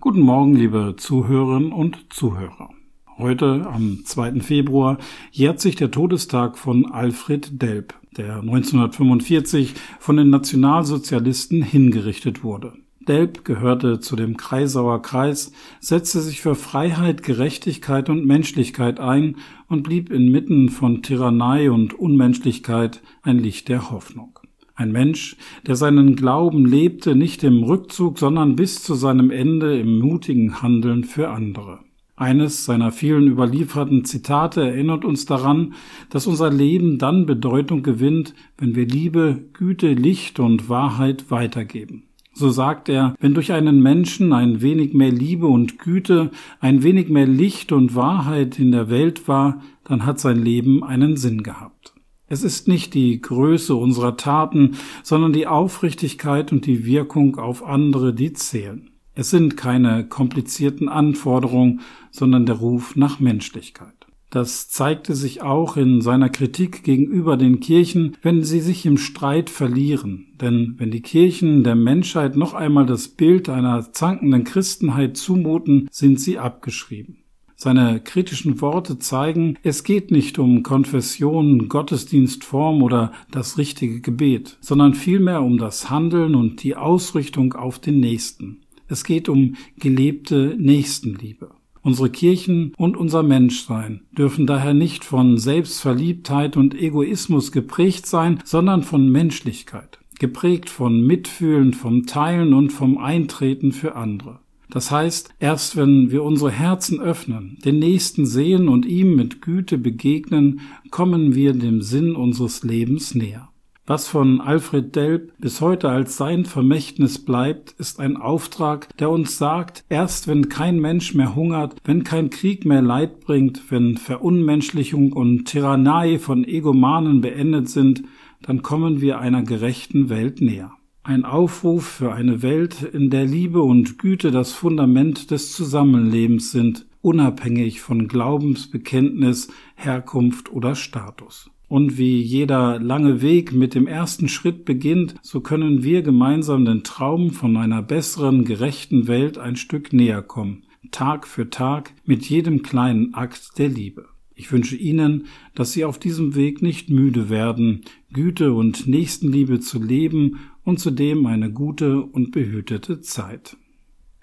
Guten Morgen, liebe Zuhörerinnen und Zuhörer. Heute, am 2. Februar, jährt sich der Todestag von Alfred Delp, der 1945 von den Nationalsozialisten hingerichtet wurde. Delp gehörte zu dem Kreisauer Kreis, setzte sich für Freiheit, Gerechtigkeit und Menschlichkeit ein und blieb inmitten von Tyrannei und Unmenschlichkeit ein Licht der Hoffnung. Ein Mensch, der seinen Glauben lebte, nicht im Rückzug, sondern bis zu seinem Ende im mutigen Handeln für andere. Eines seiner vielen überlieferten Zitate erinnert uns daran, dass unser Leben dann Bedeutung gewinnt, wenn wir Liebe, Güte, Licht und Wahrheit weitergeben. So sagt er, wenn durch einen Menschen ein wenig mehr Liebe und Güte, ein wenig mehr Licht und Wahrheit in der Welt war, dann hat sein Leben einen Sinn gehabt. Es ist nicht die Größe unserer Taten, sondern die Aufrichtigkeit und die Wirkung auf andere, die zählen. Es sind keine komplizierten Anforderungen, sondern der Ruf nach Menschlichkeit. Das zeigte sich auch in seiner Kritik gegenüber den Kirchen, wenn sie sich im Streit verlieren. Denn wenn die Kirchen der Menschheit noch einmal das Bild einer zankenden Christenheit zumuten, sind sie abgeschrieben. Seine kritischen Worte zeigen, es geht nicht um Konfession, Gottesdienstform oder das richtige Gebet, sondern vielmehr um das Handeln und die Ausrichtung auf den Nächsten. Es geht um gelebte Nächstenliebe. Unsere Kirchen und unser Menschsein dürfen daher nicht von Selbstverliebtheit und Egoismus geprägt sein, sondern von Menschlichkeit, geprägt von Mitfühlen, vom Teilen und vom Eintreten für andere. Das heißt, erst wenn wir unsere Herzen öffnen, den Nächsten sehen und ihm mit Güte begegnen, kommen wir dem Sinn unseres Lebens näher. Was von Alfred Delp bis heute als sein Vermächtnis bleibt, ist ein Auftrag, der uns sagt, erst wenn kein Mensch mehr hungert, wenn kein Krieg mehr Leid bringt, wenn Verunmenschlichung und Tyrannei von Egomanen beendet sind, dann kommen wir einer gerechten Welt näher. Ein Aufruf für eine Welt, in der Liebe und Güte das Fundament des Zusammenlebens sind, unabhängig von Glaubensbekenntnis, Herkunft oder Status. Und wie jeder lange Weg mit dem ersten Schritt beginnt, so können wir gemeinsam den Traum von einer besseren, gerechten Welt ein Stück näher kommen, Tag für Tag mit jedem kleinen Akt der Liebe. Ich wünsche Ihnen, dass Sie auf diesem Weg nicht müde werden, Güte und Nächstenliebe zu leben und zudem eine gute und behütete Zeit.